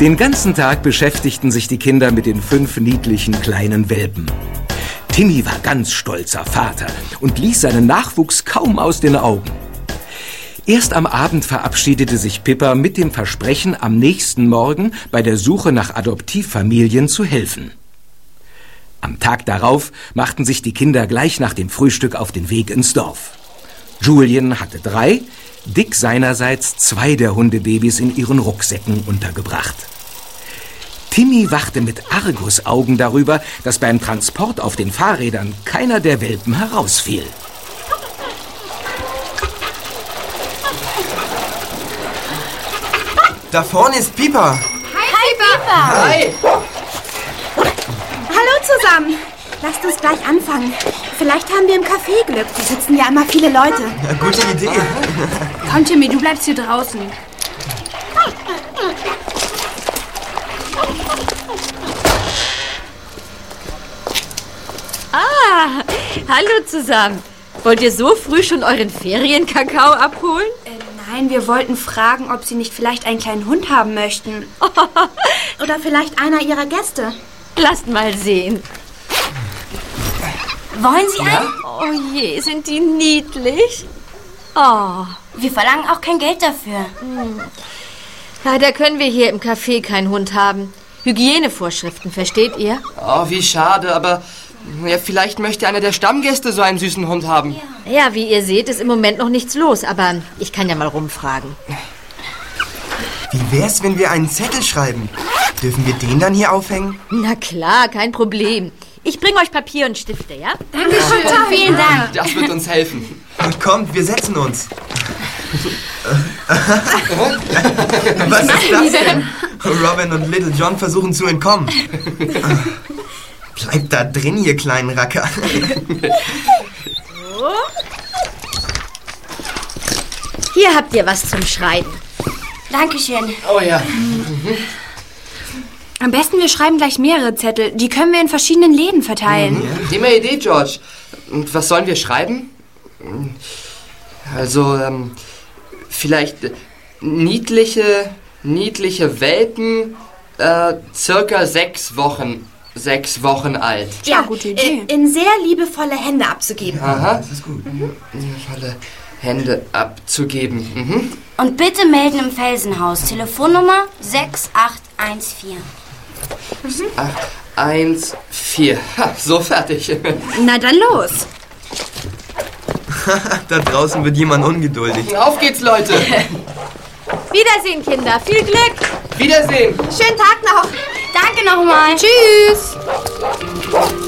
Den ganzen Tag beschäftigten sich die Kinder mit den 5 niedlichen kleinen Welpen. Timmy war ganz stolzer Vater und ließ seinen Nachwuchs kaum aus den Augen. Erst am Abend verabschiedete sich Pippa mit dem Versprechen, am nächsten Morgen bei der Suche nach Adoptivfamilien zu helfen. Am Tag darauf machten sich die Kinder gleich nach dem Frühstück auf den Weg ins Dorf. Julien hatte 3, Dick seinerseits 2 der Hundebabys in ihren Rucksäcken untergebracht. Timmy wachte mit Argusaugen darüber, dass beim Transport auf den Fahrrädern keiner der Welpen herausfiel. Da vorne ist Pippa. Hi, Pippa. Hi. Hallo zusammen. Lasst uns gleich anfangen. Vielleicht haben wir im Café Glück. Da sitzen ja immer viele Leute. Ja, gute Idee. Komm, Timmy, du bleibst hier draußen. Hallo zusammen. Wollt ihr so früh schon euren Ferienkakao abholen? Nein, wir wollten fragen, ob Sie nicht vielleicht einen kleinen Hund haben möchten. Oder vielleicht einer Ihrer Gäste. Lasst mal sehen. Wollen Sie einen? Oh je, sind die niedlich. Oh. Wir verlangen auch kein Geld dafür. Leider können wir hier im Café keinen Hund haben. Hygienevorschriften, versteht ihr? Oh, wie schade, aber ja, vielleicht möchte einer der Stammgäste so einen süßen Hund haben. Ja, wie ihr seht, ist im Moment noch nichts los, aber ich kann ja mal rumfragen. Wie wär's, wenn wir einen Zettel schreiben? Dürfen wir den dann hier aufhängen? Na klar, kein Problem. Ich bringe euch Papier und Stifte, ja? Dankeschön. Vielen Dank. Das wird uns helfen. Kommt, wir setzen uns. Was ist das denn? Robin und Little John versuchen zu entkommen. Bleibt da drin, ihr kleinen Racker. Hier habt ihr was zum Schreiben. Dankeschön. Oh ja. Am besten, wir schreiben gleich mehrere Zettel. Die können wir in verschiedenen Läden verteilen. Prima Idee, George. Und was sollen wir schreiben? Also, vielleicht niedliche Welpen, circa 6 Wochen. 6 Wochen alt. Ja, gute Idee. In sehr liebevolle Hände abzugeben. Aha. Das ist gut. Volle Hände abzugeben. Mhm. Und bitte melden im Felsenhaus. Telefonnummer 6814. 814. Ha, so fertig. Na dann los. Da draußen wird jemand ungeduldig. Auf geht's, Leute. Wiedersehen, Kinder. Viel Glück. Wiedersehen. Schönen Tag noch. Danke nochmal. Tschüss.